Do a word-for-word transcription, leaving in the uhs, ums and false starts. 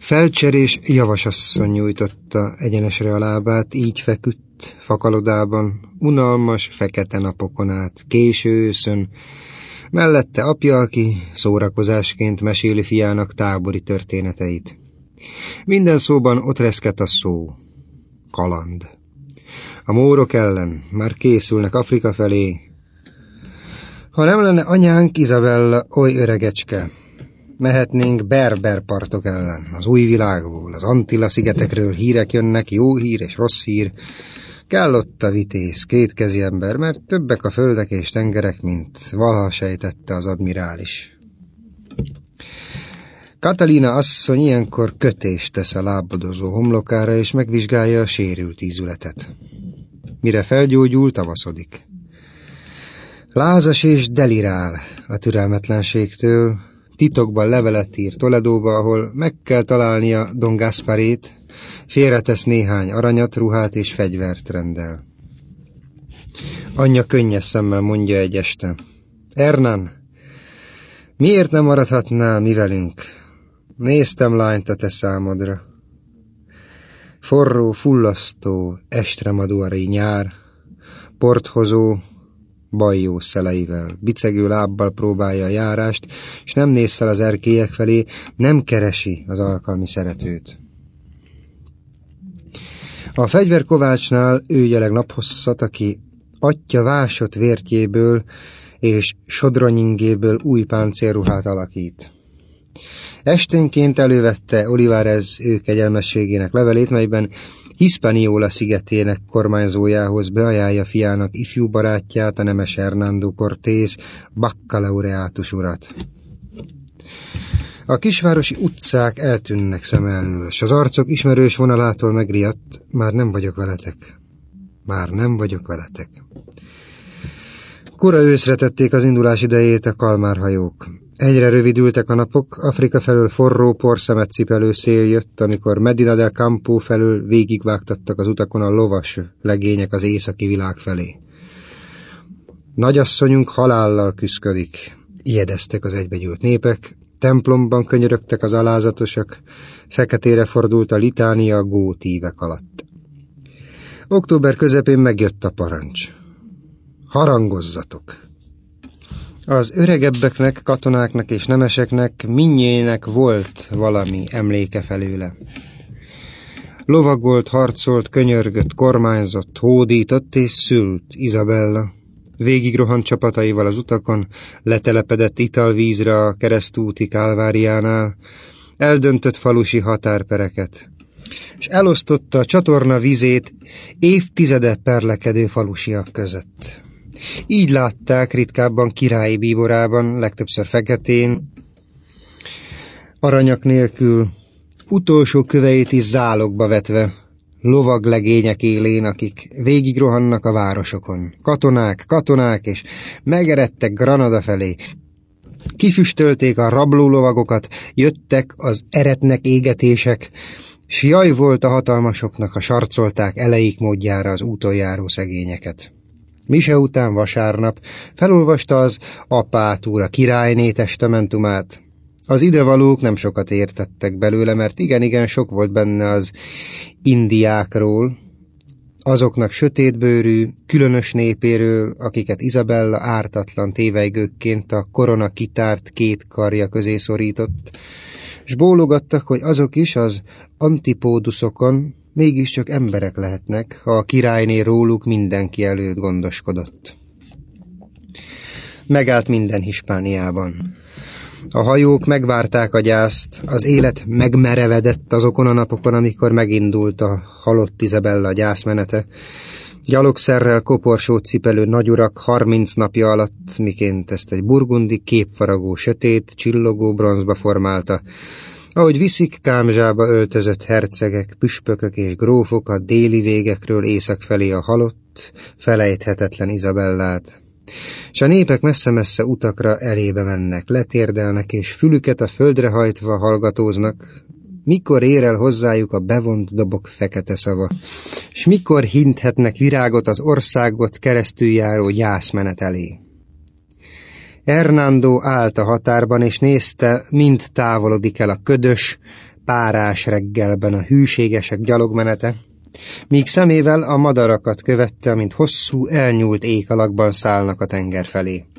Felcserés javasasszony nyújtotta egyenesre a lábát, így feküdt, fakalodában, unalmas, fekete napokon át, késő őszön, mellette apja, aki szórakozásként meséli fiának tábori történeteit. Minden szóban ott reszket a szó. Kaland. A mórok ellen már készülnek Afrika felé. Ha nem lenne anyánk Izabella oly öregecske, mehetnénk berber partok ellen, az új világból, az Antilla-szigetekről hírek jönnek, jó hír és rossz hír. Kell ott a vitéz, kétkezi ember, mert többek a földek és tengerek, mint valaha sejtette az admirális. Katalina asszony ilyenkor kötést tesz a lábadozó homlokára, és megvizsgálja a sérült ízületet. Mire felgyógyul, tavaszodik. Lázas és delirál a türelmetlenségtől, titokban levelet ír Toledóba, ahol meg kell találnia Don Gasparét, félretesz néhány aranyat, ruhát és fegyvert rendel. Anyja könnyes szemmel mondja egy este: Hernán, miért nem maradhatnál mi velünk? Néztem lányt a te számodra. Forró, fullasztó, estremadóari nyár, porthozó, bajjó szeleivel, bicegő lábbal próbálja a járást, és nem néz fel az erkélyek felé, nem keresi az alkalmi szeretőt. A fegyverkovácsnál ő jeleg naphosszat, aki atya vásott vértjéből és sodronyingéből új páncélruhát alakít. Esténként elővette Olivares ő kegyelmességének levelét, melyben Hispaniola szigetének kormányzójához beajánlja fiának ifjú barátját, a nemes Hernando Cortés baccalaureátus urat. A kisvárosi utcák eltűnnek szem elől, s az arcok ismerős vonalától megriadt: már nem vagyok veletek, már nem vagyok veletek. Kora őszre tették az indulás idejét a kalmárhajók. Egyre rövidültek a napok, Afrika felől forró porszemet cipelő szél jött, amikor Medina del Campo felől végigvágtattak az utakon a lovas legények az északi világ felé. Nagyasszonyunk halállal küszködik, ijedeztek az egybegyűlt népek, templomban könyörögtek az alázatosak, feketére fordult a litánia a gótívek alatt. Október közepén megjött a parancs. Harangozzatok! Az öregebbeknek, katonáknak és nemeseknek mindnyének volt valami emléke felőle. Lovagolt, harcolt, könyörgött, kormányzott, hódított és szült Izabella. Végigrohant csapataival az utakon, letelepedett italvízre a keresztúti Kálváriánál, eldöntött falusi határpereket, és elosztotta a csatorna vizét évtizede perlekedő falusiak között. Így látták ritkábban királyi bíborában, legtöbbször feketén, aranyak nélkül, utolsó köveit is zálogba vetve, lovag legények élén, akik végigrohannak a városokon. Katonák, katonák, és megeredtek Granada felé. Kifüstölték a rabló lovagokat, jöttek az eretnek égetések, s jaj volt a hatalmasoknak, ha sarcolták eleik módjára az úton járó szegényeket. Mise után vasárnap felolvasta az apátúra királyné testamentumát. Az idevalók nem sokat értettek belőle, mert igen-igen sok volt benne az indiákról, azoknak sötétbőrű, különös népéről, akiket Izabella ártatlan tévejgőkként a korona kitárt két karja közé szorított, s bólogattak, hogy azok is az antipóduszokon mégiscsak emberek lehetnek, ha a királyné róluk mindenki előtt gondoskodott. Megállt minden Hispániában. A hajók megvárták a gyászt, az élet megmerevedett azokon a napokon, amikor megindult a halott Izabella gyászmenete. Gyalogszerrel koporsót cipelő nagyurak harminc napja alatt, miként ezt egy burgundi képfaragó sötét, csillogó bronzba formálta, ahogy viszik kámzsába öltözött hercegek, püspökök és grófok a déli végekről észak felé a halott, felejthetetlen Izabellát. S a népek messze-messze utakra elébe mennek, letérdelnek, és fülüket a földre hajtva hallgatóznak, mikor ér el hozzájuk a bevont dobok fekete szava, s mikor hinthetnek virágot az országot keresztüljáró gyászmenet elé. Hernando állt a határban, és nézte, mind távolodik el a ködös, párás reggelben a hűségesek gyalogmenete, míg szemével a madarakat követte, amint hosszú, elnyúlt ék alakban szállnak a tenger felé.